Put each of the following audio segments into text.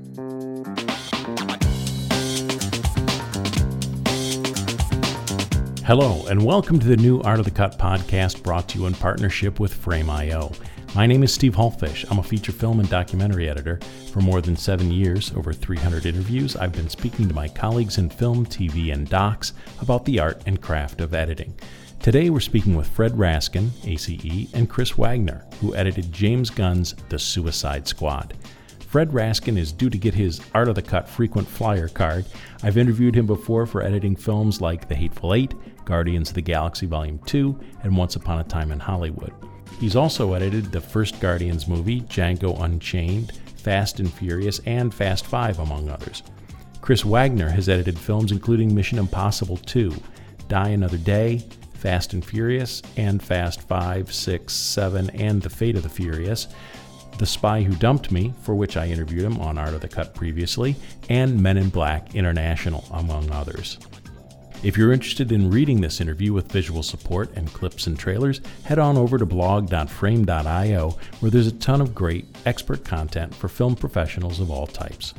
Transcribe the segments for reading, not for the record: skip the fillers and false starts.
Hello, and welcome to the new Art of the Cut podcast brought to you in partnership with Frame.io. My name is Steve Hultfish. I'm a feature film and documentary editor. For more than 7 years, over 300 interviews, I've been speaking to my colleagues in film, TV, and docs about the art and craft of editing. Today, we're speaking with Fred Raskin, ACE, and Chris Wagner, who edited James Gunn's The Suicide Squad. Fred Raskin is due to get his Art of the Cut frequent flyer card. I've interviewed him before for editing films like The Hateful Eight, Guardians of the Galaxy Volume 2, and Once Upon a Time in Hollywood. He's also edited the first Guardians movie, Django Unchained, Fast and Furious, and Fast 5, among others. Chris Wagner has edited films including Mission Impossible 2, Die Another Day, Fast and Furious, and Fast 5, 6, 7, and The Fate of the Furious, The Spy Who Dumped Me, for which I interviewed him on Art of the Cut previously, and Men in Black International, among others. If you're interested in reading this interview with visual support and clips and trailers, head on over to blog.frame.io, where there's a ton of great expert content for film professionals of all types.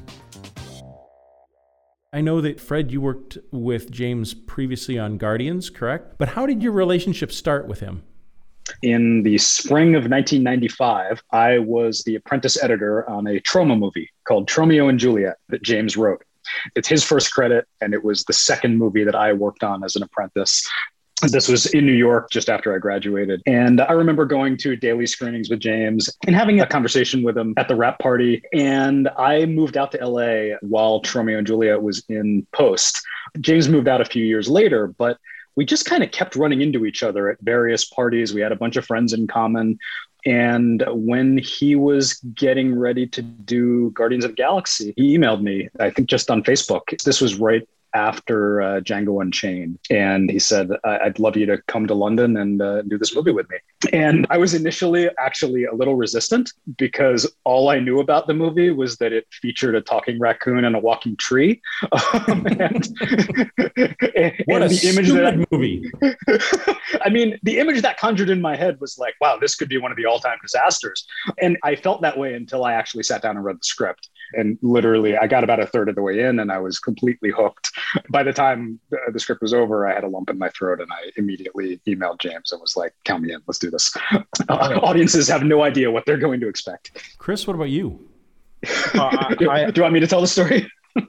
I know that, Fred, you worked with James previously on Guardians, correct? But how did your relationship start with him? In the spring of 1995, I was the apprentice editor on a Troma movie called Tromeo and Juliet that James wrote. It's his first credit, and it was the second movie that I worked on as an apprentice. This was in New York just after I graduated. And I remember going to daily screenings with James and having a conversation with him at the wrap party. And I moved out to LA while Tromeo and Juliet was in post. James moved out a few years later, but we just kind of kept running into each other at various parties. We had a bunch of friends in common. And when he was getting ready to do Guardians of the Galaxy, he emailed me, I think just on Facebook. This was right after Django Unchained. And he said, I'd love you to come to London and do this movie with me. And I was initially actually a little resistant because all I knew about the movie was that it featured a talking raccoon and a walking tree. And What a the image stupid movie. I mean, the image that conjured in my head was like, wow, this could be one of the all-time disasters. And I felt that way until I actually sat down and read the script. And literally, I got about a third of the way in and I was completely hooked. By the time the script was over, I had a lump in my throat and I immediately emailed James and was like, count me in, let's do this. Audiences have no idea what they're going to expect. Chris, what about you? Do you want me to tell the story?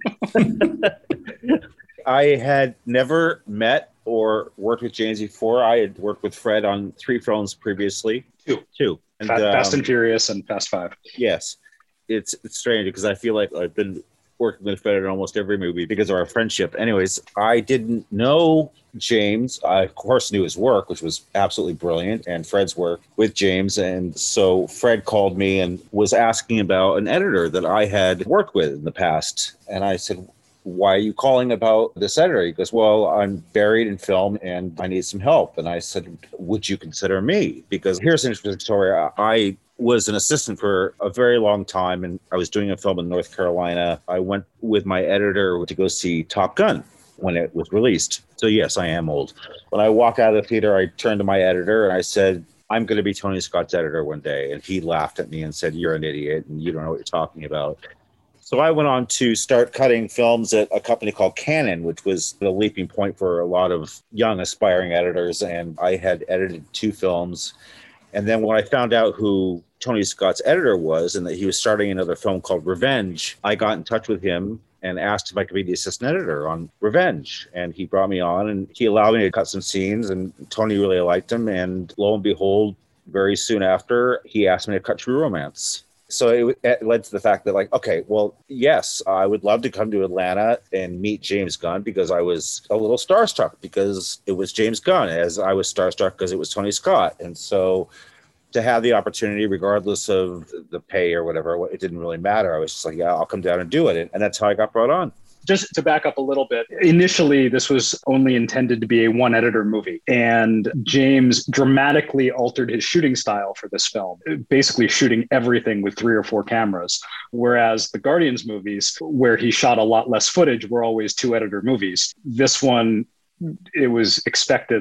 I had never met or worked with James before. I had worked with Fred on 3 films previously. Two. And, Fast and Furious and Fast 5. Yes. It's strange because I feel like I've been working with Fred in almost every movie because of our friendship. Anyways, I didn't know James. I, of course, knew his work, which was absolutely brilliant, and Fred's work with James. And so Fred called me and was asking about an editor that I had worked with in the past. And I said, why are you calling about this editor? He goes, well, I'm buried in film and I need some help. And I said, would you consider me? Because here's an interesting story. I was an assistant for a very long time, and I was doing a film in North Carolina. I went with my editor to go see Top Gun when it was released. So yes, I am old. When I walked out of the theater, I turned to my editor and I said, I'm going to be Tony Scott's editor one day. And he laughed at me and said, you're an idiot and you don't know what you're talking about. So I went on to start cutting films at a company called Canon, which was the leaping point for a lot of young aspiring editors. And I had edited 2 films. And then when I found out who Tony Scott's editor was and that he was starting another film called Revenge, I got in touch with him and asked if I could be the assistant editor on Revenge. And he brought me on and he allowed me to cut some scenes, and Tony really liked him. And lo and behold, very soon after, he asked me to cut True Romance. So it led to the fact that, like, okay, well, yes, I would love to come to Atlanta and meet James Gunn because I was a little starstruck because it was James Gunn, as I was starstruck because it was Tony Scott. And so to have the opportunity, regardless of the pay or whatever, it didn't really matter. I was just like, yeah, I'll come down and do it. And that's how I got brought on. Just to back up a little bit, initially, this was only intended to be a one-editor movie. And James dramatically altered his shooting style for this film, basically shooting everything with 3 or 4 cameras. Whereas the Guardians movies, where he shot a lot less footage, were always 2-editor movies. This one, it was expected that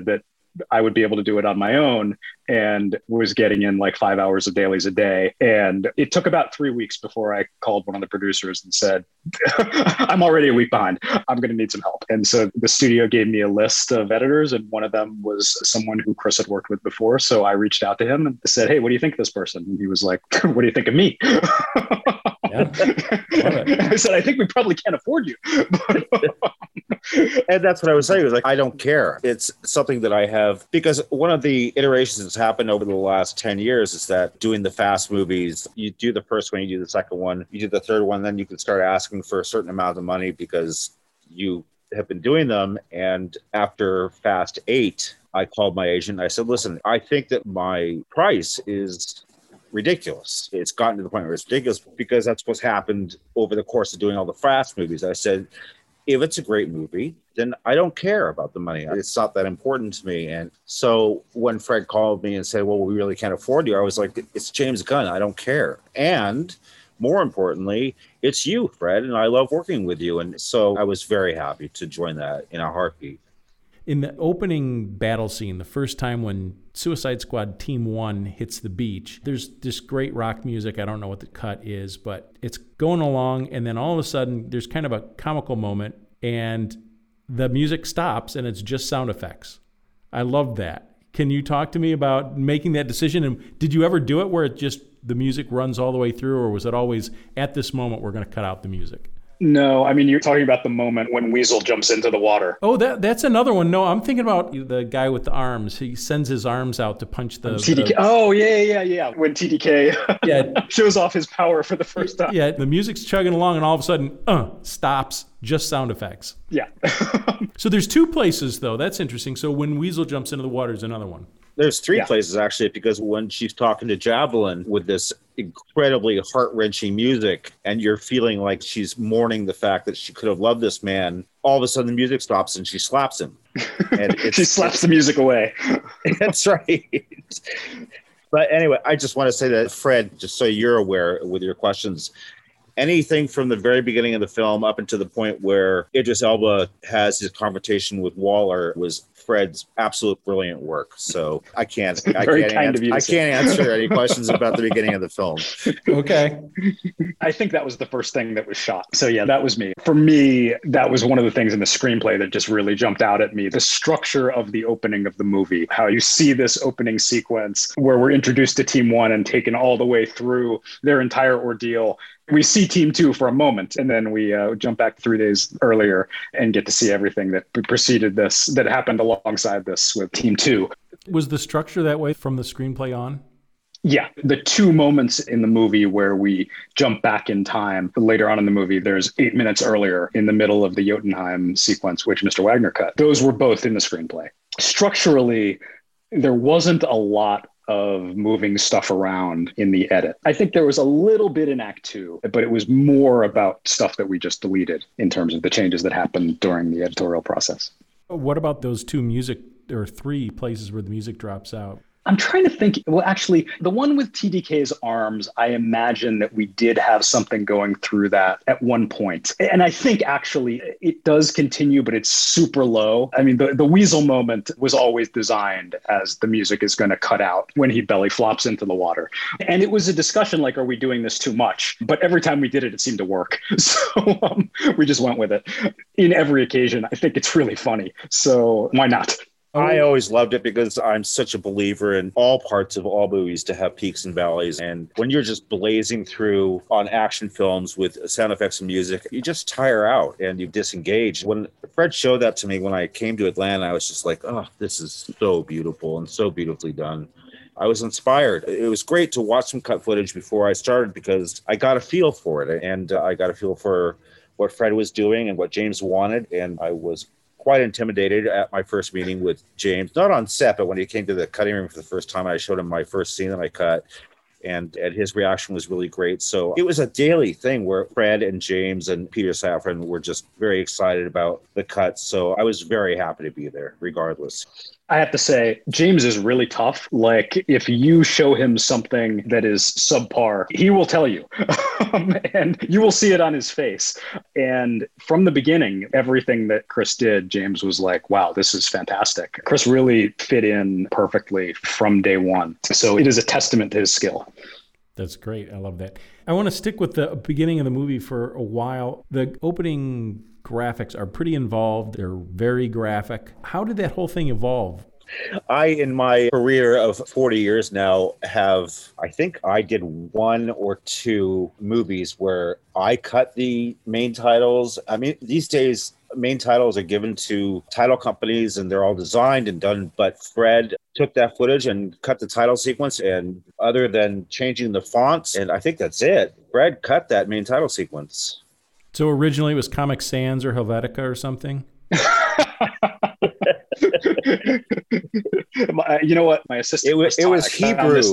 I would be able to do it on my own, and was getting in like 5 hours of dailies a day. And it took about 3 weeks before I called one of the producers and said, I'm already a week behind. I'm going to need some help. And so the studio gave me a list of editors, and one of them was someone who Chris had worked with before. So I reached out to him and said, hey, what do you think of this person? And he was like, what do you think of me? Yeah. I said, I think we probably can't afford you. And that's what I was saying. It was like, I don't care. It's something that I have, because one of the iterations that's happened over the last 10 years is that doing the fast movies, you do the first one, you do the second one, you do the third one, then you can start asking for a certain amount of money because you have been doing them. And after Fast 8, I called my agent and I said, listen, I think that my price is ridiculous. It's gotten to the point where it's ridiculous because that's what's happened over the course of doing all the fast movies. I said, if it's a great movie, then I don't care about the money. It's not that important to me. And so when Fred called me and said, well, we really can't afford you, I was like, it's James Gunn. I don't care. And more importantly, it's you, Fred, and I love working with you. And so I was very happy to join that in a heartbeat. In the opening battle scene, the first time when Suicide Squad Team 1 hits the beach, there's this great rock music. I don't know what the cut is, but it's going along, and then all of a sudden there's kind of a comical moment, and the music stops, and it's just sound effects. I love that. Can you talk to me about making that decision? And did you ever do it where it just the music runs all the way through, or was it always at this moment we're going to cut out the music? No, I mean, you're talking about the moment when Weasel jumps into the water. Oh, that's another one. No, I'm thinking about the guy with the arms. He sends his arms out to punch the... TDK. Oh, yeah. When TDK shows off his power for the first time. Yeah, the music's chugging along and all of a sudden, stops, just sound effects. Yeah. So there's two places, though. That's interesting. So when Weasel jumps into the water is another one. There's three places, actually, because when she's talking to Javelin with this incredibly heart-wrenching music, and you're feeling like she's mourning the fact that she could have loved this man, all of a sudden the music stops and she slaps him. And she slaps the music away. That's right. But anyway, I just want to say that, Fred, just so you're aware with your questions, anything from the very beginning of the film up until the point where Idris Elba has his confrontation with Waller was Fred's absolute brilliant work. So I can't answer any questions about the beginning of the film. Okay. I think that was the first thing that was shot. So yeah, that was me. For me, that was one of the things in the screenplay that just really jumped out at me. The structure of the opening of the movie, how you see this opening sequence where we're introduced to Team 1 and taken all the way through their entire ordeal. We see Team 2 for a moment, and then we jump back 3 days earlier and get to see everything that preceded this, that happened alongside this with Team 2. Was the structure that way from the screenplay on? Yeah, the 2 moments in the movie where we jump back in time later on in the movie, there's 8 minutes earlier in the middle of the Jotunheim sequence, which Mr. Wagner cut. Those were both in the screenplay. Structurally, there wasn't a lot of moving stuff around in the edit. I think there was a little bit in Act 2, but it was more about stuff that we just deleted in terms of the changes that happened during the editorial process. What about those 2 music or 3 places where the music drops out? I'm trying to think. Well, actually, the one with TDK's arms, I imagine that we did have something going through that at one point. And I think actually it does continue, but it's super low. I mean, the Weasel moment was always designed as the music is going to cut out when he belly flops into the water. And it was a discussion like, are we doing this too much? But every time we did it, it seemed to work. So we just went with it. In every occasion, I think it's really funny. So why not? I always loved it because I'm such a believer in all parts of all movies to have peaks and valleys. And when you're just blazing through on action films with sound effects and music, you just tire out and you disengage. When Fred showed that to me when I came to Atlanta, I was just like, oh, this is so beautiful and so beautifully done. I was inspired. It was great to watch some cut footage before I started because I got a feel for it. And I got a feel for what Fred was doing and what James wanted. And I was quite intimidated at my first meeting with James, not on set, but when he came to the cutting room for the first time, I showed him my first scene that I cut. and his reaction was really great. So it was a daily thing where Fred and James and Peter Safran were just very excited about the cut. So I was very happy to be there regardless. I have to say, James is really tough. Like, if you show him something that is subpar, he will tell you. And you will see it on his face. And from the beginning, everything that Chris did, James was like, wow, this is fantastic. Chris really fit in perfectly from day one. So it is a testament to his skill. That's great. I love that. I want to stick with the beginning of the movie for a while. The opening graphics are pretty involved. They're very graphic. How did that whole thing evolve? In my career of 40 years now, I think I did 1 or 2 movies where I cut the main titles. I mean, these days, main titles are given to title companies and they're all designed and done. But Fred took that footage and cut the title sequence. And other than changing the fonts, and I think that's it, Fred cut that main title sequence. So originally it was Comic Sans or Helvetica or something? You know what? My assistant. It was Hebrew.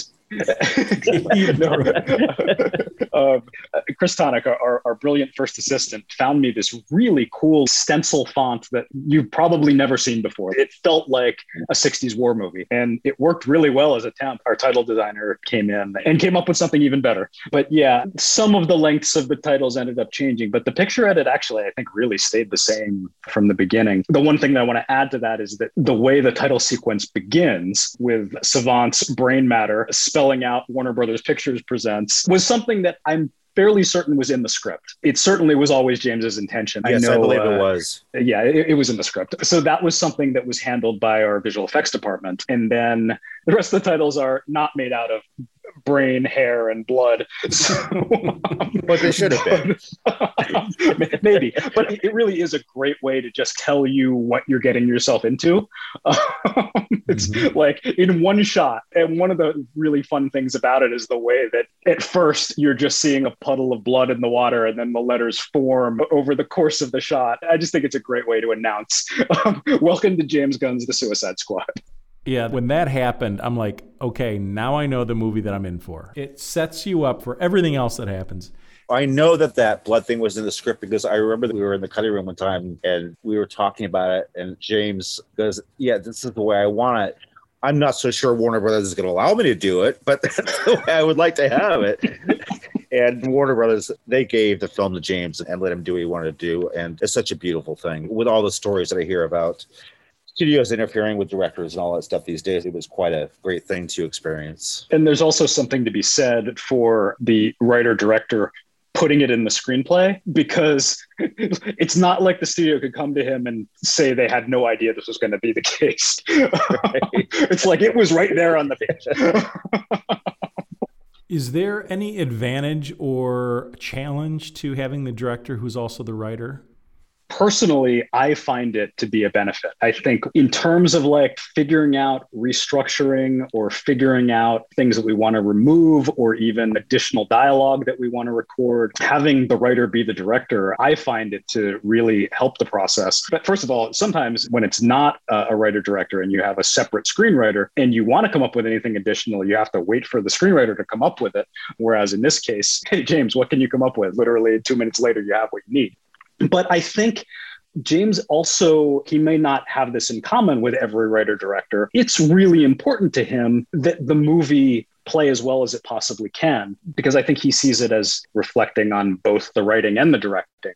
Chris Tonic, our brilliant first assistant, found me this really cool stencil font that you've probably never seen before. It felt like a 60s war movie, and it worked really well as a temp. Our title designer came in and came up with something even better. But yeah, some of the lengths of the titles ended up changing, but the picture edit actually, I think, really stayed the same from the beginning. The one thing that I want to add to that is that the way the title sequence begins with Savant's brain matter spelling out Warner Brothers Pictures Presents was something that I'm fairly certain was in the script. It certainly was always James's intention. Yes, I believe it was. Yeah, it was in the script. So that was something that was handled by our visual effects department. And then the rest of the titles are not made out of brain, hair, and blood. So, but they should have been. Maybe. But it really is a great way to just tell you what you're getting yourself into. It's like in one shot. And one of the really fun things about it is the way that at first you're just seeing a puddle of blood in the water and then the letters form over the course of the shot. I just think it's a great way to announce, welcome to James Gunn's The Suicide Squad. Yeah, when that happened, I'm like, okay, now I know the movie that I'm in for. It sets you up for everything else that happens. I know that blood thing was in the script because I remember that we were in the cutting room one time and we were talking about it, and James goes, yeah, this is the way I want it. I'm not so sure Warner Brothers is going to allow me to do it, but that's the way I would like to have it. And Warner Brothers, they gave the film to James and let him do what he wanted to do. And it's such a beautiful thing. With all the stories that I hear about studios interfering with directors and all that stuff these days, it was quite a great thing to experience. And there's also something to be said for the writer-director putting it in the screenplay, because it's not like the studio could come to him and say they had no idea this was going to be the case. Right. It's like it was right there on the page. Is there any advantage or challenge to having the director who's also the writer? Personally, I find it to be a benefit. I think in terms of like figuring out restructuring or figuring out things that we want to remove or even additional dialogue that we want to record, having the writer be the director, I find it to really help the process. But first of all, sometimes when it's not a writer-director and you have a separate screenwriter and you want to come up with anything additional, you have to wait for the screenwriter to come up with it. Whereas in this case, hey, James, what can you come up with? Literally 2 minutes later, you have what you need. But I think James also, he may not have this in common with every writer-director. It's really important to him that the movie play as well as it possibly can, because I think he sees it as reflecting on both the writing and the directing.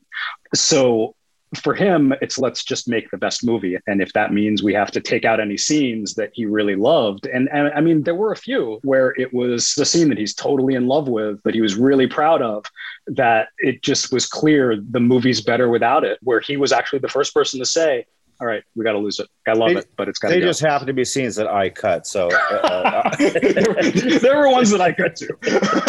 So for him, it's let's just make the best movie. And if that means we have to take out any scenes that he really loved, and I mean, there were a few where it was the scene that he's totally in love with, that he was really proud of, that it just was clear the movie's better without it, where he was actually the first person to say, all right, we got to lose it. I love it, but it's got to go. They just happen to be scenes that I cut. So there were ones that I cut too.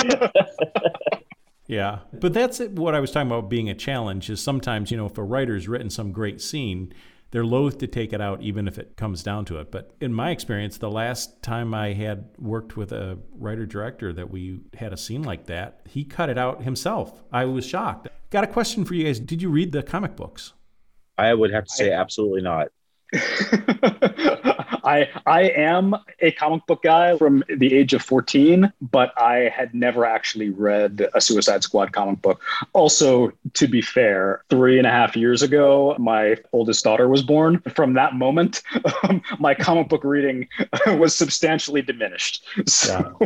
Yeah, but that's what I was talking about being a challenge is sometimes, if a writer's written some great scene, they're loath to take it out even if it comes down to it. But in my experience, the last time I had worked with a writer-director that we had a scene like that, he cut it out himself. I was shocked. Got a question for you guys. Did you read the comic books? I would have to say absolutely not. I am a comic book guy from the age of 14, but I had never actually read a Suicide Squad comic book. Also, to be fair, 3.5 years ago, my oldest daughter was born. From that moment, my comic book reading was substantially diminished. So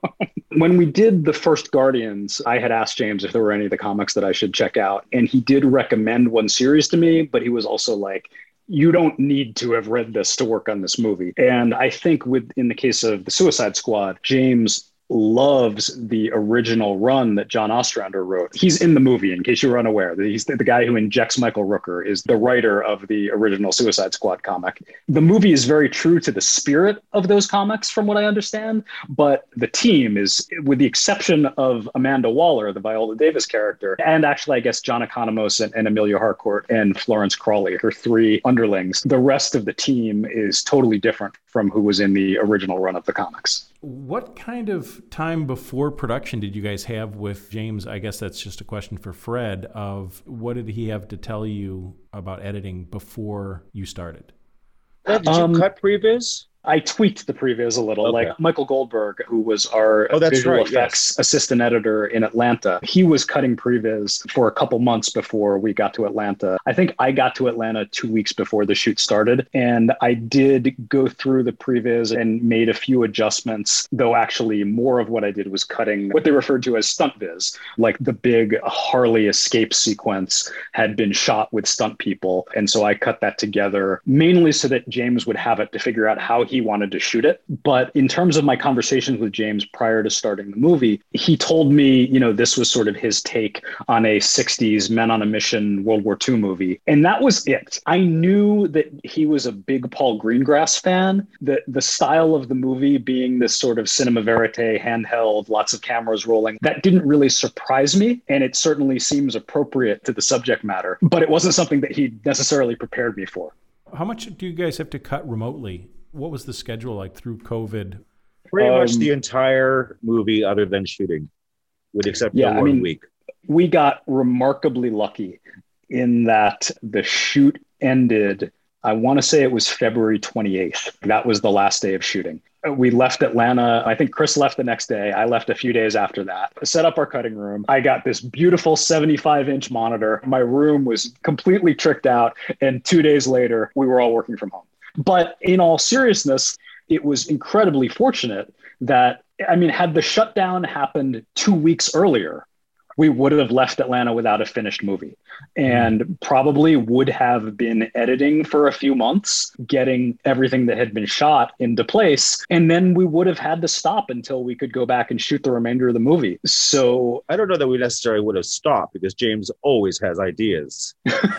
when we did the first Guardians, I had asked James if there were any of the comics that I should check out. And he did recommend one series to me, but he was also like, you don't need to have read this to work on this movie. And I think in the case of the Suicide Squad, James loves the original run that John Ostrander wrote. He's in the movie, in case you were unaware. He's the guy who injects Michael Rooker, is the writer of the original Suicide Squad comic. The movie is very true to the spirit of those comics, from what I understand, but the team is, with the exception of Amanda Waller, the Viola Davis character, and actually, I guess, John Economos and Amelia Harcourt and Florence Crawley, her three underlings, the rest of the team is totally different from who was in the original run of the comics. What kind of time before production did you guys have with James? I guess that's just a question for Fred, of what did he have to tell you about editing before you started? Did you cut previs? I tweaked the previs a little. Okay. Like Michael Goldberg, who was our visual effects assistant editor in Atlanta, he was cutting previs for a couple months before we got to Atlanta. I think I got to Atlanta 2 weeks before the shoot started, and I did go through the previs and made a few adjustments, though actually more of what I did was cutting what they referred to as stunt viz. Like the big Harley escape sequence had been shot with stunt people, and so I cut that together mainly so that James would have it to figure out how he wanted to shoot it. But in terms of my conversations with James prior to starting the movie, he told me, this was sort of his take on a 60s men on a mission World War II movie. And that was it. I knew that he was a big Paul Greengrass fan, the style of the movie being this sort of cinema verite, handheld, lots of cameras rolling. That didn't really surprise me. And it certainly seems appropriate to the subject matter, but it wasn't something that he necessarily prepared me for. How much do you guys have to cut remotely? What was the schedule like through COVID? Pretty much the entire movie other than shooting, with except for 1 week. We got remarkably lucky in that the shoot ended, I want to say it was February 28th. That was the last day of shooting. We left Atlanta. I think Chris left the next day. I left a few days after that. Set up our cutting room. I got this beautiful 75-inch monitor. My room was completely tricked out. And 2 days later, we were all working from home. But in all seriousness, it was incredibly fortunate that, had the shutdown happened 2 weeks earlier, we would have left Atlanta without a finished movie and probably would have been editing for a few months, getting everything that had been shot into place. And then we would have had to stop until we could go back and shoot the remainder of the movie. So I don't know that we necessarily would have stopped, because James always has ideas.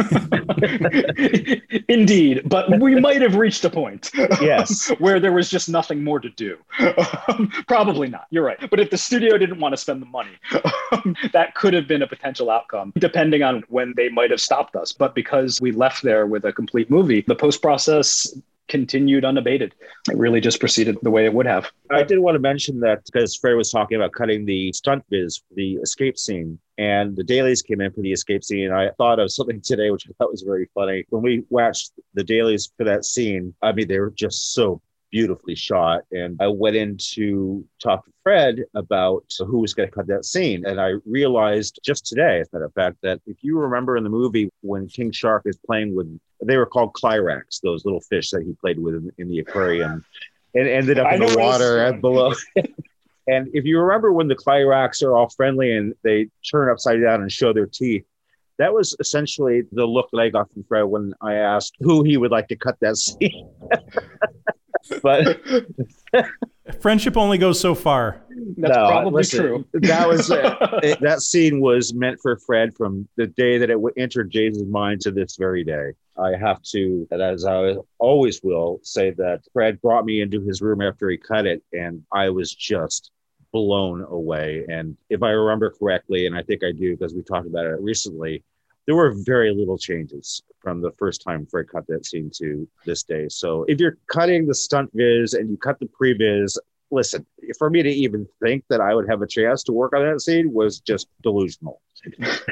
Indeed, but we might have reached a point where there was just nothing more to do. Probably not. You're right. But if the studio didn't want to spend the money, that could have been a potential outcome, depending on when they might have stopped us. But because we left there with a complete movie, the post-process continued unabated. It really just proceeded the way it would have. I did want to mention that because Fred was talking about cutting the stunt viz for the escape scene, and the dailies came in for the escape scene. I thought of something today, which I thought was very funny. When we watched the dailies for that scene, they were just so beautifully shot. And I went in to talk to Fred about who was going to cut that scene. And I realized just today, as a matter of fact, that if you remember in the movie when King Shark is playing with, they were called Clyrax, those little fish that he played with in the aquarium, and ended up in the water below. And if you remember when the Clyrax are all friendly and they turn upside down and show their teeth, that was essentially the look that I got from Fred when I asked who he would like to cut that scene. But friendship only goes so far. That's probably true. That was that scene was meant for Fred from the day that it entered James' mind to this very day. I have to, as I always will, say that Fred brought me into his room after he cut it, and I was just blown away. And if I remember correctly, and I think I do because we talked about it recently, there were very little changes from the first time Fred cut that scene to this day. So if you're cutting the stunt viz and you cut the previs, listen, for me to even think that I would have a chance to work on that scene was just delusional.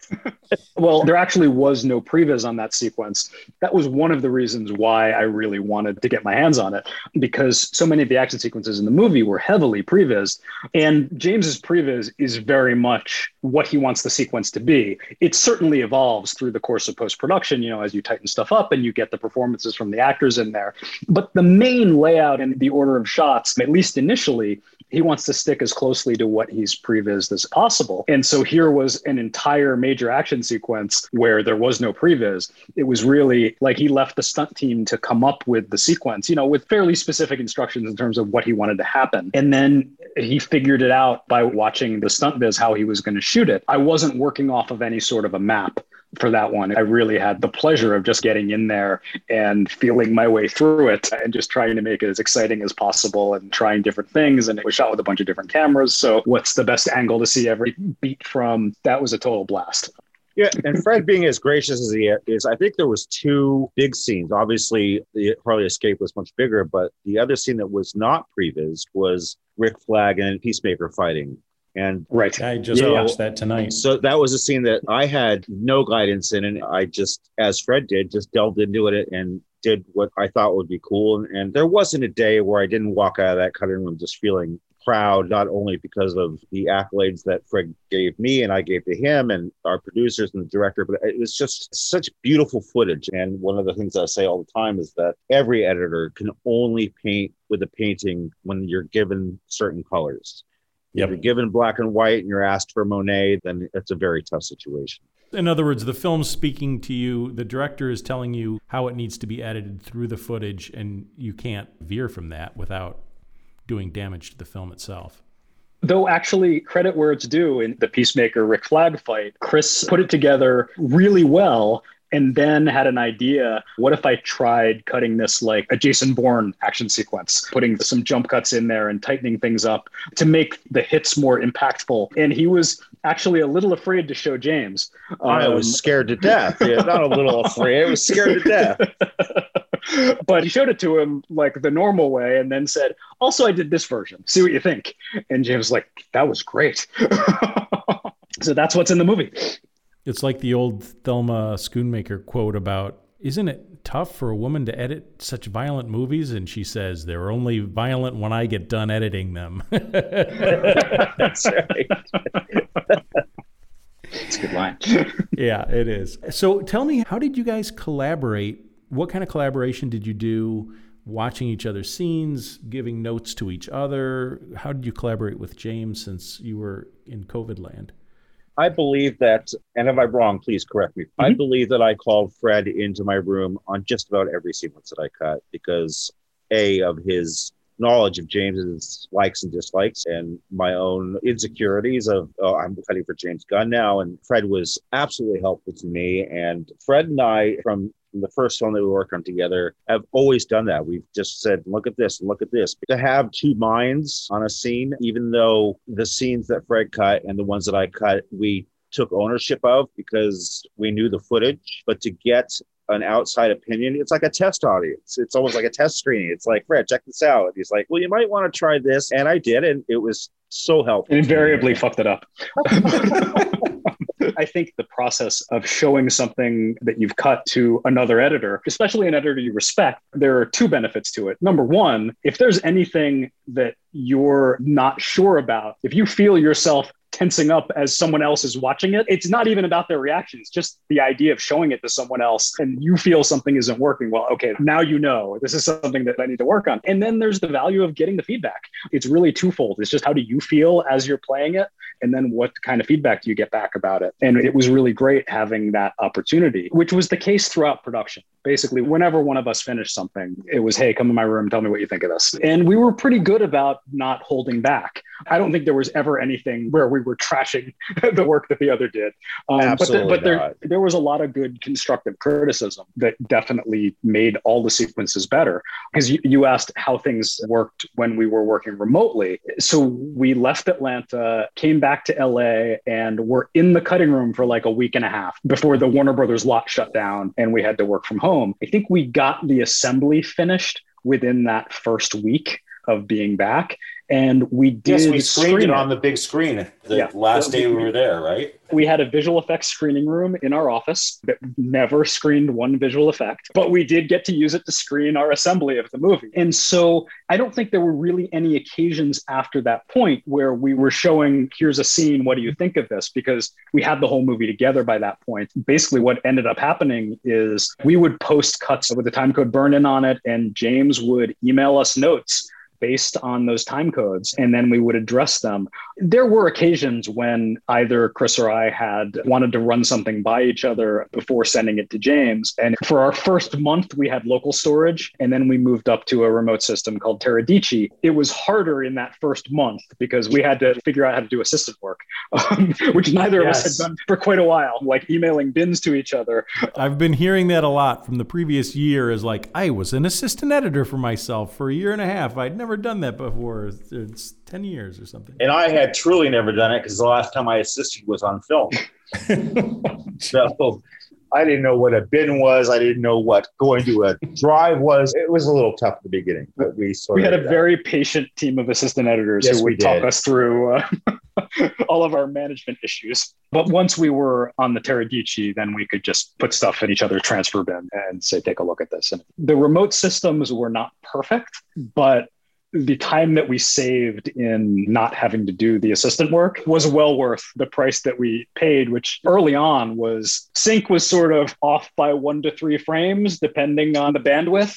Well, there actually was no previs on that sequence. That was one of the reasons why I really wanted to get my hands on it, because so many of the action sequences in the movie were heavily previs. And James's previs is very much what he wants the sequence to be. It certainly evolves through the course of post-production, as you tighten stuff up and you get the performances from the actors in there. But the main layout and the order of shots, at least initially, he wants to stick as closely to what he's prevised as possible. And so here was an entire major action sequence where there was no previs. It was really like he left the stunt team to come up with the sequence, with fairly specific instructions in terms of what he wanted to happen. And then he figured it out by watching the stunt viz, how he was going to shoot it. I wasn't working off of any sort of a map for that one. I really had the pleasure of just getting in there and feeling my way through it and just trying to make it as exciting as possible and trying different things. And it was shot with a bunch of different cameras. So what's the best angle to see every beat from? That was a total blast. Yeah, and Fred being as gracious as he is, I think there was two big scenes. Obviously, the Harley escape was much bigger, but the other scene that was not prevised was Rick Flag and Peacemaker fighting. And right, I just watched that tonight. So that was a scene that I had no guidance in, and I just, as Fred did, just delved into it and did what I thought would be cool. And there wasn't a day where I didn't walk out of that cutting room just feeling proud, not only because of the accolades that Fred gave me and I gave to him and our producers and the director, but it was just such beautiful footage. And one of the things I say all the time is that every editor can only paint with a painting when you're given certain colors. If you're given black and white and you're asked for Monet, then it's a very tough situation. In other words, the film's speaking to you, the director is telling you how it needs to be edited through the footage, and you can't veer from that without doing damage to the film itself. Though actually, credit where it's due, in the Peacemaker Rick Flag fight, Chris put it together really well and then had an idea. What if I tried cutting this like a Jason Bourne action sequence, putting some jump cuts in there and tightening things up to make the hits more impactful? And he was actually a little afraid to show James. I was scared to death. Yeah, not a little afraid. I was scared to death. But he showed it to him like the normal way and then said, also, I did this version. See what you think. And James was like, that was great. So that's what's in the movie. It's like the old Thelma Schoonmaker quote about, isn't it tough for a woman to edit such violent movies? And she says, they're only violent when I get done editing them. That's right. It's a good line. Yeah, it is. So tell me, how did you guys collaborate? What kind of collaboration did you do? Watching each other's scenes, giving notes to each other? How did you collaborate with James since you were in COVID land? I believe that, and if I'm wrong, please correct me. I believe that I called Fred into my room on just about every sequence that I cut because of his knowledge of James's likes and dislikes and my own insecurities of, I'm cutting for James Gunn now. And Fred was absolutely helpful to me. And Fred and I, from the first film that we worked on together, have always done that. We've just said, look at this and look at this. To have two minds on a scene, even though the scenes that Fred cut and the ones that I cut, we took ownership of because we knew the footage, but to get an outside opinion, it's like a test audience. It's almost like a test screening. It's like, Fred, check this out. And he's like, well, you might want to try this. And I did. And it was so helpful. Invariably fucked it up. I think the process of showing something that you've cut to another editor, especially an editor you respect, there are two benefits to it. Number one, if there's anything that you're not sure about, if you feel yourself tensing up as someone else is watching it, it's not even about their reaction. It's just the idea of showing it to someone else and you feel something isn't working. Well, okay, now you know this is something that I need to work on. And then there's the value of getting the feedback. It's really twofold. It's just how do you feel as you're playing it? And then what kind of feedback do you get back about it? And it was really great having that opportunity, which was the case throughout production. Basically, whenever one of us finished something, it was, hey, come in my room, tell me what you think of this. And we were pretty good about not holding back. I don't think there was ever anything where we were trashing the work that the other did. But there was a lot of good constructive criticism that definitely made all the sequences better. Because you asked how things worked when we were working remotely. So we left Atlanta, came back to LA, and were in the cutting room for like a week and a half before the Warner Brothers lot shut down and we had to work from home. I think we got the assembly finished within that first week of being back. And we did. Yes, we screened it screen on the big screen the last day we were there, right? We had a visual effects screening room in our office that never screened one visual effect, but we did get to use it to screen our assembly of the movie. And so I don't think there were really any occasions after that point where we were showing, here's a scene, what do you think of this? Because we had the whole movie together by that point. Basically, what ended up happening is we would post cuts with the time code burn in on it, and James would email us notes based on those time codes, and then we would address them. There were occasions when either Chris or I had wanted to run something by each other before sending it to James. And for our first month, we had local storage, and then we moved up to a remote system called Teradici. It was harder in that first month because we had to figure out how to do assistant work, which neither of us had done for quite a while, like emailing bins to each other. I've been hearing that a lot from the previous year, is like, I was an assistant editor for myself for a year and a half. I'd never done that before. It's 10 years or something. And I had truly never done it because the last time I assisted was on film. So I didn't know what a bin was. I didn't know what going to a drive was. It was a little tough at the beginning, but we had a very patient team of assistant editors who would talk us through all of our management issues. But once we were on the Teradici, then we could just put stuff in each other's transfer bin and say, take a look at this. And the remote systems were not perfect, but the time that we saved in not having to do the assistant work was well worth the price that we paid, which early on was sync was sort of off by 1 to 3 frames, depending on the bandwidth.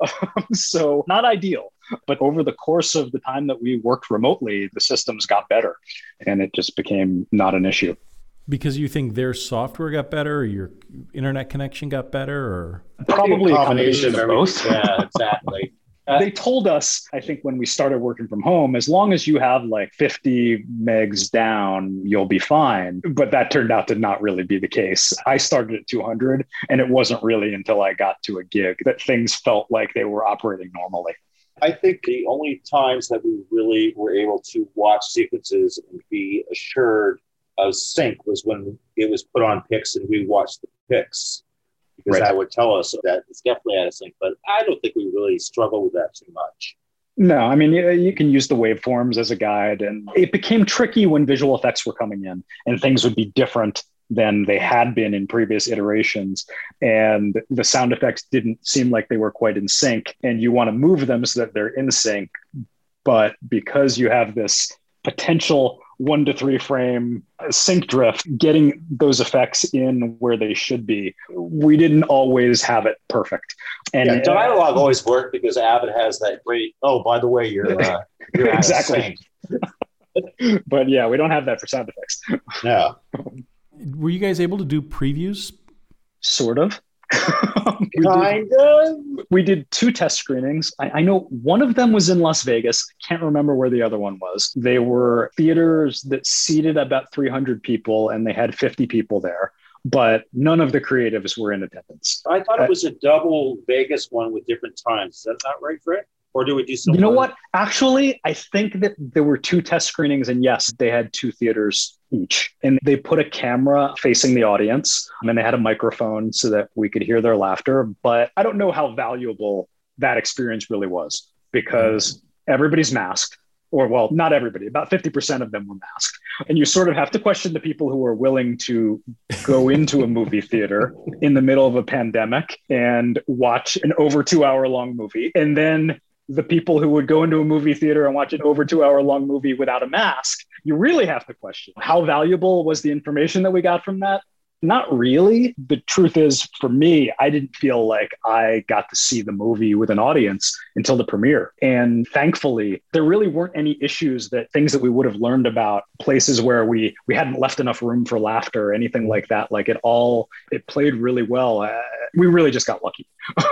So not ideal. But over the course of the time that we worked remotely, the systems got better and it just became not an issue. Because you think their software got better, or your internet connection got better, or probably a combination of both. Yeah, exactly. They told us, I think, when we started working from home, as long as you have like 50 megs down, you'll be fine. But that turned out to not really be the case. I started at 200, and it wasn't really until I got to a gig that things felt like they were operating normally. I think the only times that we really were able to watch sequences and be assured of sync was when it was put on pics and we watched the pics. Because that would tell us that it's definitely out of sync. But I don't think we really struggle with that too much. No, I mean, you can use the waveforms as a guide. And it became tricky when visual effects were coming in and things would be different than they had been in previous iterations. And the sound effects didn't seem like they were quite in sync. And you want to move them so that they're in sync. But because you have this potential 1 to 3 frame sync drift, getting those effects in where they should be, we didn't always have it perfect. And dialogue always worked because Avid has that great, oh, by the way, you're exactly. But yeah, we don't have that for sound effects. No. Were you guys able to do previews? Sort of. Kind of. We did 2 test screenings. I know one of them was in Las Vegas. Can't remember where the other one was. They were theaters that seated about 300 people and they had 50 people there, but none of the creatives were in attendance. I thought it was a double Vegas one with different times. Is that not right, Fred? Or do we do something? You know what? Actually, I think that there were 2 test screenings, and yes, they had 2 theaters each. And they put a camera facing the audience, and they had a microphone so that we could hear their laughter. But I don't know how valuable that experience really was because everybody's masked. Or, well, not everybody, about 50% of them were masked. And you sort of have to question the people who are willing to go into a movie theater in the middle of a pandemic and watch an over 2-hour long movie. And then the people who would go into a movie theater and watch an over 2-hour long movie without a mask, you really have to question how valuable was the information that we got from that? Not really. The truth is, for me, I didn't feel like I got to see the movie with an audience until the premiere. And thankfully, there really weren't any issues things that we would have learned about, places where we hadn't left enough room for laughter or anything like that. Like it played really well. We really just got lucky.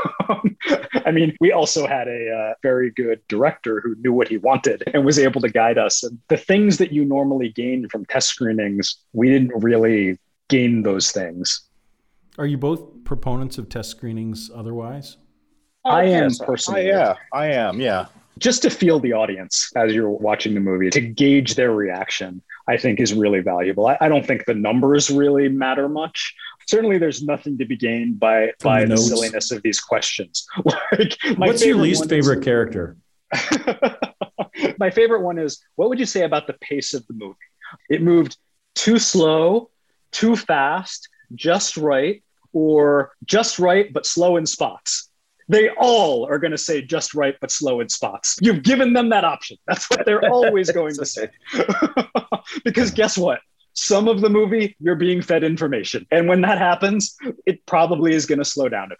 I mean, we also had a very good director who knew what he wanted and was able to guide us. And the things that you normally gain from test screenings, we didn't really gain those things. Are you both proponents of test screenings otherwise? I am personally. I am. Just to feel the audience as you're watching the movie, to gauge their reaction, I think is really valuable. I don't think the numbers really matter much. Certainly there's nothing to be gained by the silliness of these questions. What's your least favorite character? My favorite one is, what would you say about the pace of the movie? It moved too slow, too fast, just right, or just right but slow in spots. They all are going to say just right but slow in spots. You've given them that option. That's what they're always going to say. Because guess what? Some of the movie, you're being fed information. And when that happens, it probably is going to slow down a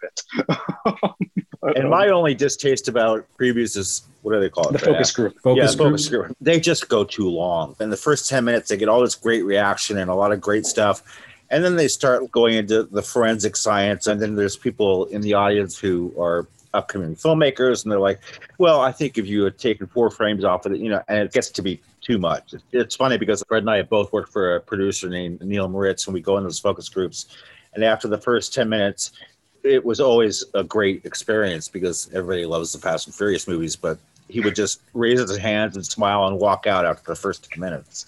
bit. And my only distaste about previews is, what do they call it? The focus group. Focus group. They just go too long. In the first 10 minutes, they get all this great reaction and a lot of great stuff. And then they start going into the forensic science. And then there's people in the audience who are upcoming filmmakers. And they're like, well, I think if you had taken 4 frames off of it, and it gets to be too much. It's funny because Fred and I have both worked for a producer named Neil Moritz, and we go in those focus groups. And after the first 10 minutes, it was always a great experience because everybody loves the Fast and Furious movies, but he would just raise his hands and smile and walk out after the first 10 minutes.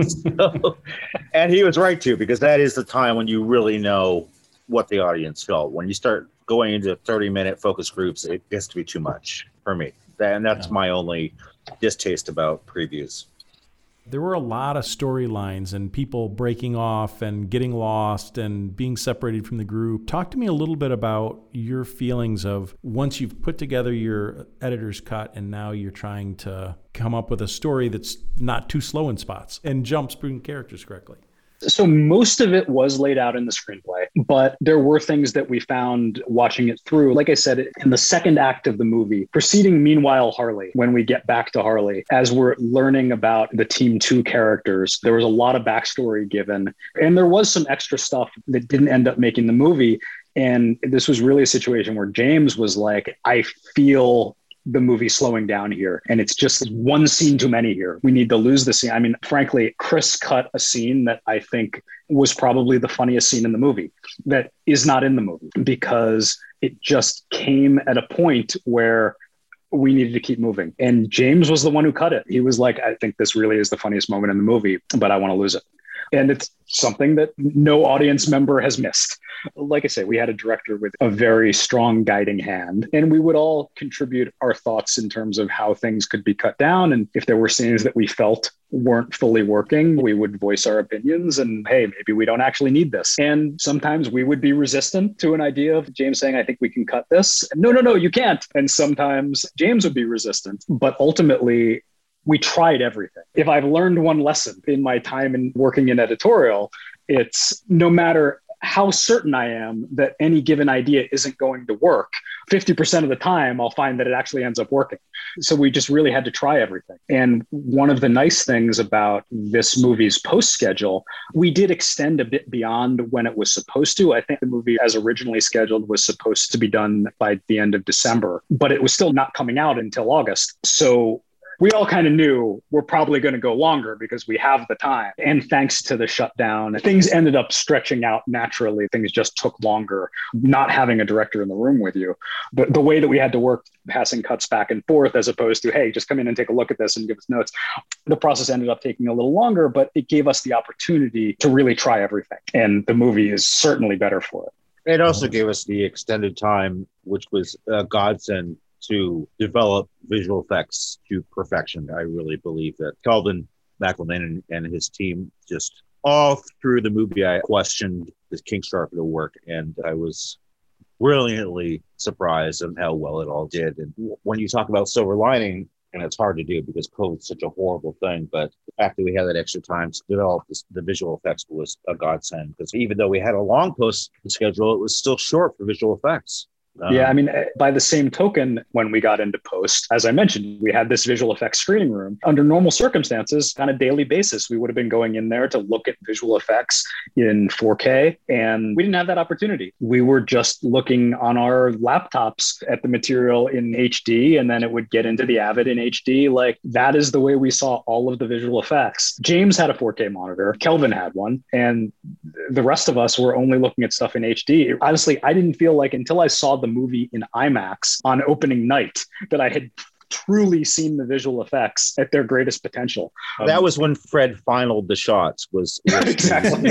And he was right too, because that is the time when you really know what the audience felt. When you start going into 30-minute focus groups, it gets to be too much for me. And that's my only distaste about previews. There were a lot of storylines and people breaking off and getting lost and being separated from the group. Talk to me a little bit about your feelings of once you've put together your editor's cut and now you're trying to come up with a story that's not too slow in spots and jumps between characters correctly. So most of it was laid out in the screenplay, but there were things that we found watching it through. Like I said, in the second act of the movie, proceeding meanwhile Harley, when we get back to Harley, as we're learning about the Team 2 characters, there was a lot of backstory given. And there was some extra stuff that didn't end up making the movie. And this was really a situation where James was like, I feel the movie slowing down here. And it's just one scene too many here. We need to lose the scene. I mean, frankly, Chris cut a scene that I think was probably the funniest scene in the movie that is not in the movie because it just came at a point where we needed to keep moving. And James was the one who cut it. He was like, I think this really is the funniest moment in the movie, but I want to lose it. And it's something that no audience member has missed. Like I say, we had a director with a very strong guiding hand, and we would all contribute our thoughts in terms of how things could be cut down. And if there were scenes that we felt weren't fully working, we would voice our opinions and, hey, maybe we don't actually need this. And sometimes we would be resistant to an idea of James saying, I think we can cut this. No, you can't. And sometimes James would be resistant. But ultimately, we tried everything. If I've learned one lesson in my time in working in editorial, it's no matter how certain I am that any given idea isn't going to work, 50% of the time I'll find that it actually ends up working. So we just really had to try everything. And one of the nice things about this movie's post schedule, we did extend a bit beyond when it was supposed to. I think the movie as originally scheduled was supposed to be done by the end of December, but it was still not coming out until August. So we all kind of knew we're probably going to go longer because we have the time. And thanks to the shutdown, things ended up stretching out naturally. Things just took longer, not having a director in the room with you. But the way that we had to work, passing cuts back and forth, as opposed to, hey, just come in and take a look at this and give us notes. The process ended up taking a little longer, but it gave us the opportunity to really try everything. And the movie is certainly better for it. It also gave us the extended time, which was a godsend to develop visual effects to perfection. I really believe that Kelvin McElvain and his team, just all through the movie, I questioned this King Sharpton work, and I was brilliantly surprised at how well it all did. And when you talk about silver lining, and it's hard to do because COVID's such a horrible thing, but the fact that we had that extra time to develop the visual effects was a godsend, because even though we had a long post schedule, it was still short for visual effects. Yeah, I mean, by the same token, when we got into post, as I mentioned, we had this visual effects screening room. Under normal circumstances, on a daily basis, we would have been going in there to look at visual effects in 4K, and we didn't have that opportunity. We were just looking on our laptops at the material in HD, and then it would get into the Avid in HD. Like, that is the way we saw all of the visual effects. James had a 4K monitor, Kelvin had one, and the rest of us were only looking at stuff in HD. Honestly, I didn't feel like until I saw the movie in IMAX on opening night that I had truly seen the visual effects at their greatest potential. That was when Fred finaled the shots. Was exactly.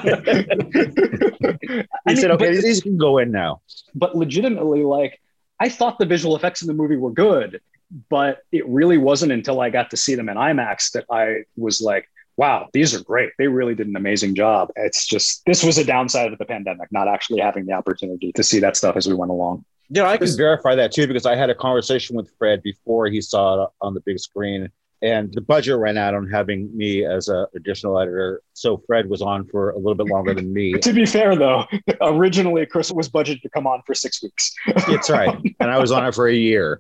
He said, "Okay, these can go in now." But legitimately, like, I thought the visual effects in the movie were good. But it really wasn't until I got to see them in IMAX that I was like, wow, these are great. They really did an amazing job. It's just, this was a downside of the pandemic, not actually having the opportunity to see that stuff as we went along. Yeah, I can verify that too, because I had a conversation with Fred before he saw it on the big screen, and the budget ran out on having me as an additional editor. So Fred was on for a little bit longer than me. To be fair, though, originally Chris was budgeted to come on for 6 weeks. That's right. And I was on it for a year.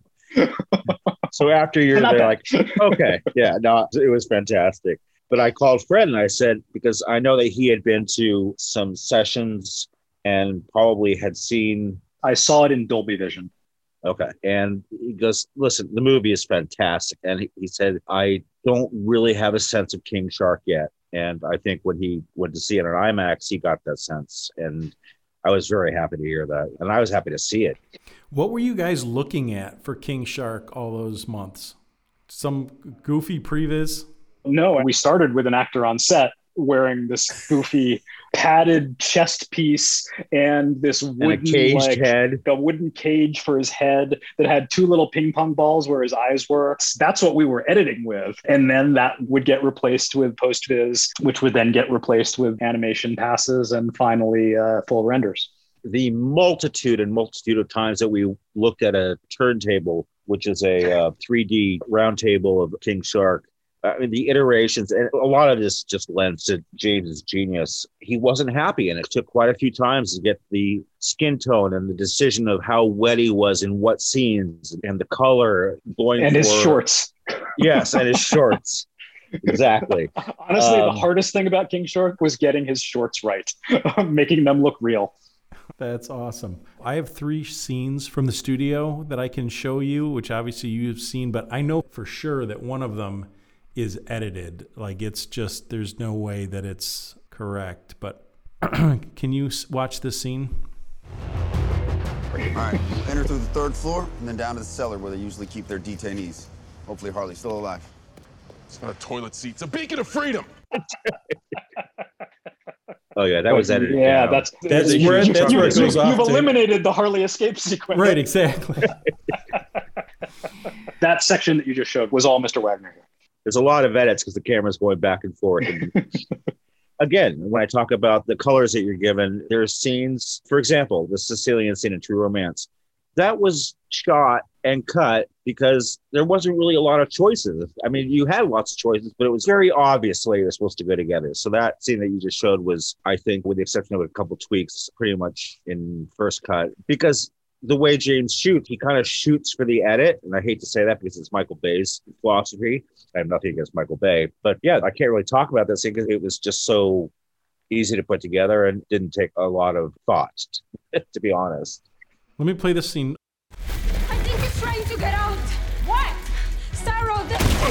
So after a year, they're like, okay, yeah, no, it was fantastic. But I called Fred and I said, because I know that he had been to some sessions and probably had seen. I saw it in Dolby Vision. Okay. And he goes, listen, the movie is fantastic. And he said, I don't really have a sense of King Shark yet. And I think when he went to see it on IMAX, he got that sense. And I was very happy to hear that. And I was happy to see it. What were you guys looking at for King Shark all those months? Some goofy previs? No, we started with an actor on set wearing this goofy padded chest piece and this wooden caged head, a wooden cage for his head that had two little ping pong balls where his eyes were. That's what we were editing with. And then that would get replaced with post-viz, which would then get replaced with animation passes and finally full renders. The multitude of times that we looked at a turntable, which is a 3D round table of King Shark, I mean, the iterations, and a lot of this just lends to James's genius. He wasn't happy, and it took quite a few times to get the skin tone and the decision of how wet he was in what scenes and the color going and his shorts. Yes, and his shorts. Exactly. Honestly, the hardest thing about King Shark was getting his shorts right, making them look real. That's awesome. I have 3 scenes from the studio that I can show you, which obviously you've seen, but I know for sure that one of them is edited. Like, it's just, there's no way that it's correct. But can you watch this scene? All right, enter through the 3rd floor and then down to the cellar where they usually keep their detainees. Hopefully Harley's still alive. It's not a toilet seat. It's a beacon of freedom. Oh yeah, that was edited. Yeah, down. That's where it goes off. You've eliminated the Harley escape sequence. Right, exactly. That section that you just showed was all Mr. Wagner here. There's a lot of edits because the camera's going back and forth. And again, when I talk about the colors that you're given, there's scenes, for example, the Sicilian scene in True Romance, that was shot and cut because there wasn't really a lot of choices. I mean, you had lots of choices, but it was very obvious the way they're supposed to go together. So that scene that you just showed was, I think, with the exception of a couple tweaks, pretty much in first cut, because the way James shoots, he kind of shoots for the edit. And I hate to say that because it's Michael Bay's philosophy. I have nothing against Michael Bay. But yeah, I can't really talk about this because it was just so easy to put together and didn't take a lot of thought, to be honest. Let me play this scene. I think he's trying to get out. What? Starro,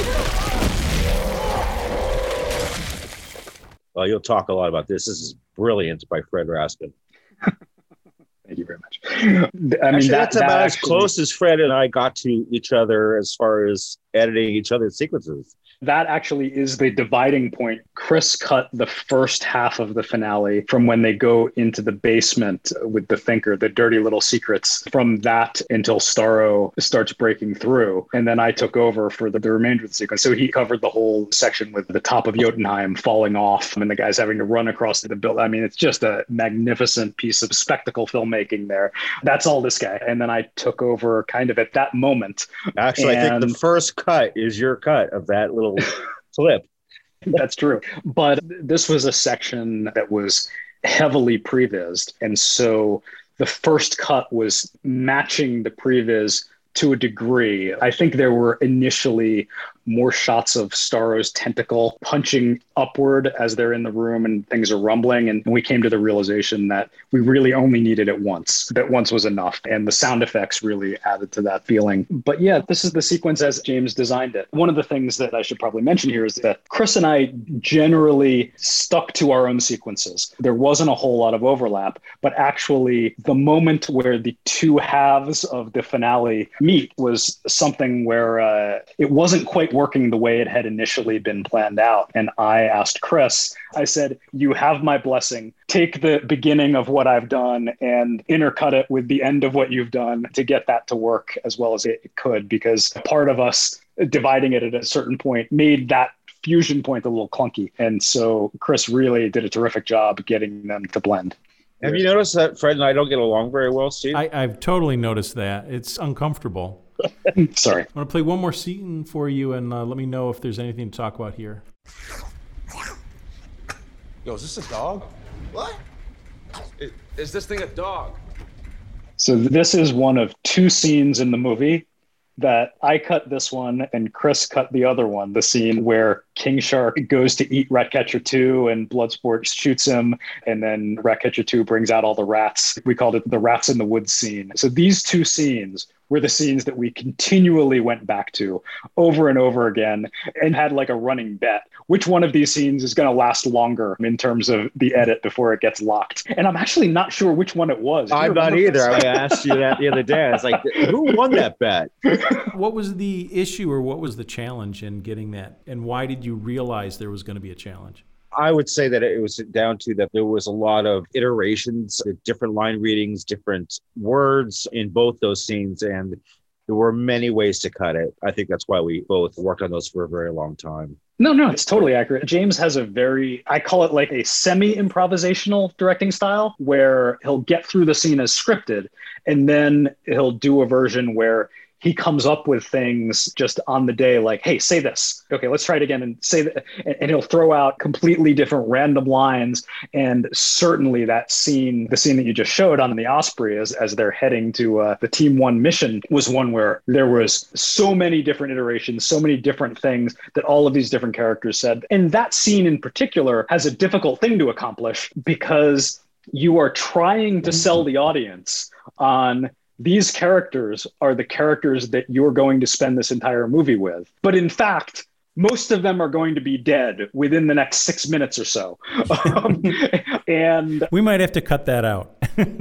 Well, you'll talk a lot about this. This is brilliant by Fred Raskin. Thank you very much. I mean, that's about as close as Fred and I got to each other as far as editing each other's sequences. That actually is the dividing point. Chris cut the first half of the finale from when they go into the basement with the Thinker, the dirty little secrets, from that until Starro starts breaking through. And then I took over for the remainder of the sequence. So he covered the whole section with the top of Jotunheim falling off and the guys having to run across the building. I mean, it's just a magnificent piece of spectacle filmmaking there. That's all this guy. And then I took over kind of at that moment. Actually, I think the first cut is your cut of that little clip. That's true. But this was a section that was heavily prevised. And so the first cut was matching the previs to a degree. I think there were initially more shots of Starro's tentacle punching upward as they're in the room and things are rumbling. And we came to the realization that we really only needed it once, that once was enough. And the sound effects really added to that feeling. But yeah, this is the sequence as James designed it. One of the things that I should probably mention here is that Chris and I generally stuck to our own sequences. There wasn't a whole lot of overlap, but actually the moment where the two halves of the finale meet was something where it wasn't quite working the way it had initially been planned out. And I asked Chris, I said, you have my blessing. Take the beginning of what I've done and intercut it with the end of what you've done to get that to work as well as it could, because part of us dividing it at a certain point made that fusion point a little clunky. And so Chris really did a terrific job getting them to blend. Have you noticed that Fred and I don't get along very well, Steve? I've totally noticed that. It's uncomfortable. Sorry. I'm going to play one more scene for you, and let me know if there's anything to talk about here. Yo, is this a dog? What? Is this thing a dog? So this is one of two scenes in the movie that I cut this one and Chris cut the other one, the scene where King Shark goes to eat Ratcatcher 2 and Bloodsport shoots him, and then Ratcatcher 2 brings out all the rats. We called it the rats in the woods scene. So these two scenes were the scenes that we continually went back to over and over again and had like a running bet. Which one of these scenes is going to last longer in terms of the edit before it gets locked? And I'm actually not sure which one it was. I'm not either. I asked you that the other day. I was like, who won that bet? What was the issue or what was the challenge in getting that? And why did you realize there was going to be a challenge? I would say that it was down to that there was a lot of iterations, different line readings, different words in both those scenes, and there were many ways to cut it. I think that's why we both worked on those for a very long time. No, it's totally accurate. James has a I call it like a semi-improvisational directing style where he'll get through the scene as scripted, and then he'll do a version where he comes up with things just on the day, like, hey, say this. Okay, let's try it again and say that. And he'll throw out completely different random lines. And certainly that scene, the scene that you just showed on the Osprey as they're heading to the Team 1 mission, was one where there was so many different iterations, so many different things that all of these different characters said. And that scene in particular has a difficult thing to accomplish because you are trying to sell the audience on these characters are the characters that you're going to spend this entire movie with. But in fact, most of them are going to be dead within the next 6 minutes or so. And we might have to cut that out.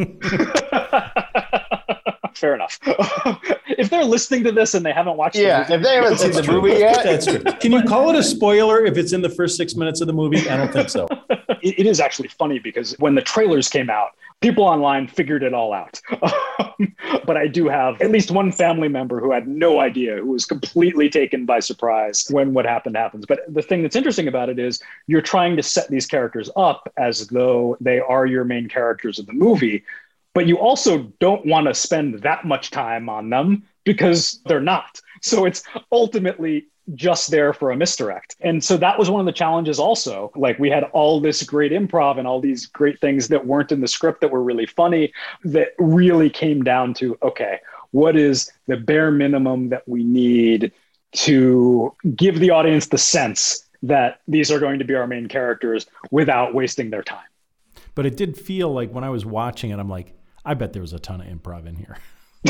Fair enough. If they're listening to this and they haven't watched the movie, if they haven't seen the movie yet. That's true. Can you call it a spoiler if it's in the first 6 minutes of the movie? I don't think so. It is actually funny because when the trailers came out, people online figured it all out. But I do have at least one family member who had no idea, who was completely taken by surprise when what happened happens. But the thing that's interesting about it is you're trying to set these characters up as though they are your main characters of the movie, but you also don't want to spend that much time on them because they're not. So it's ultimately just there for a misdirect. And so that was one of the challenges also. Like, we had all this great improv and all these great things that weren't in the script that were really funny, that really came down to, okay, what is the bare minimum that we need to give the audience the sense that these are going to be our main characters without wasting their time? But it did feel like when I was watching it, I'm like, I bet there was a ton of improv in here.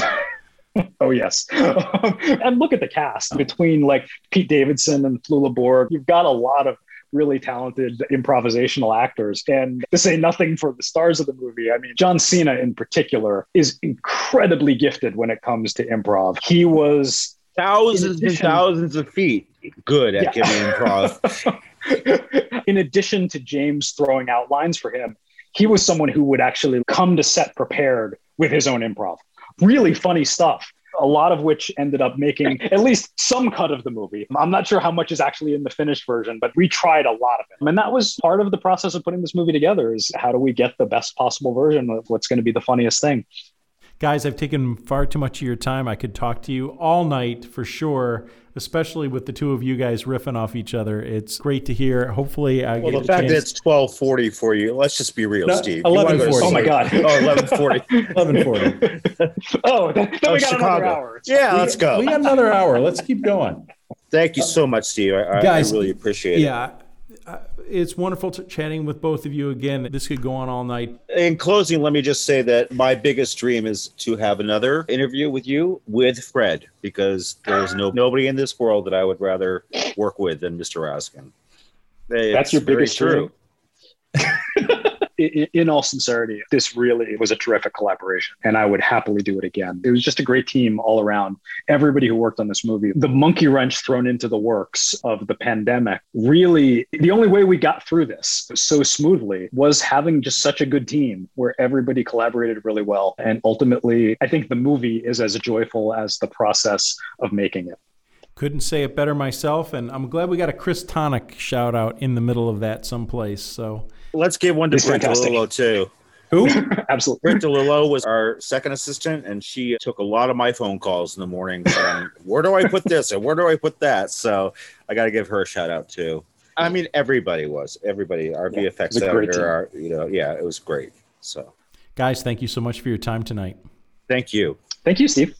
Oh, yes. And look at the cast between like Pete Davidson and Flula Borg. You've got a lot of really talented improvisational actors. And to say nothing for the stars of the movie, I mean, John Cena in particular is incredibly gifted when it comes to improv. He was thousands and thousands of feet good at giving improv. In addition to James throwing out lines for him, he was someone who would actually come to set prepared with his own improv. Really funny stuff, a lot of which ended up making at least some cut of the movie. I'm not sure how much is actually in the finished version, but we tried a lot of it. And that was part of the process of putting this movie together, is how do we get the best possible version of what's going to be the funniest thing? Guys, I've taken far too much of your time. I could talk to you all night for sure, especially with the two of you guys riffing off each other. It's great to hear. Hopefully, I get the fact that it's 12:40 for you, let's just be real, Steve. 11:40. Oh my God. 11:40. 11:40. Oh, then we got another hour. Yeah, let's go. We got another hour. Let's keep going. Thank you so much, Steve. Guys, I really appreciate it. Yeah. It's wonderful chatting with both of you again. This could go on all night. In closing, let me just say that my biggest dream is to have another interview with you with Fred, because there's nobody in this world that I would rather work with than Mr. Raskin. That's your biggest dream. in all sincerity, this really was a terrific collaboration, and I would happily do it again. It was just a great team all around. Everybody who worked on this movie, the monkey wrench thrown into the works of the pandemic, really, the only way we got through this so smoothly was having just such a good team where everybody collaborated really well. And ultimately, I think the movie is as joyful as the process of making it. Couldn't say it better myself, and I'm glad we got a Chris Tonic shout out in the middle of that someplace. So let's give one to Britt DeLillo too. Who? Absolutely. Britt DeLillo was our second assistant, and she took a lot of my phone calls in the morning saying, where do I put this and where do I put that? So I got to give her a shout out too. I mean, everybody, our VFX editor, it was great. So, guys, thank you so much for your time tonight. Thank you. Thank you, Steve.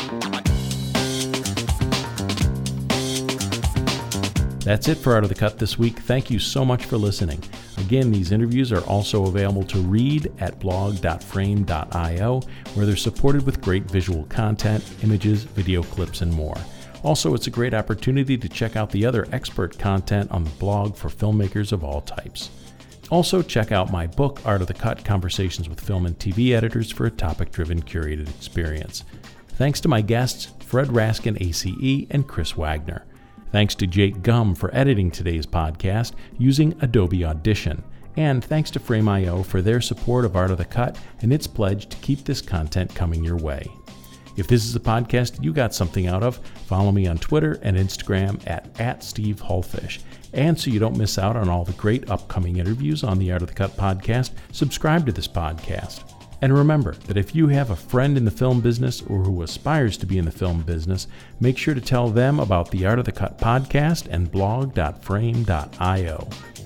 That's it for Art of the Cut this week. Thank you so much for listening. Again, these interviews are also available to read at blog.frame.io, where they're supported with great visual content, images, video clips, and more. Also, it's a great opportunity to check out the other expert content on the blog for filmmakers of all types. Also, check out my book, Art of the Cut, Conversations with Film and TV Editors for a topic-driven curated experience. Thanks to my guests, Fred Raskin, ACE, and Chris Wagner. Thanks to Jake Gum for editing today's podcast using Adobe Audition. And thanks to Frame.io for their support of Art of the Cut and its pledge to keep this content coming your way. If this is a podcast you got something out of, follow me on Twitter and Instagram at Steve Hullfish. And so you don't miss out on all the great upcoming interviews on the Art of the Cut podcast, subscribe to this podcast. And remember that if you have a friend in the film business or who aspires to be in the film business, make sure to tell them about the Art of the Cut podcast and blog.frame.io.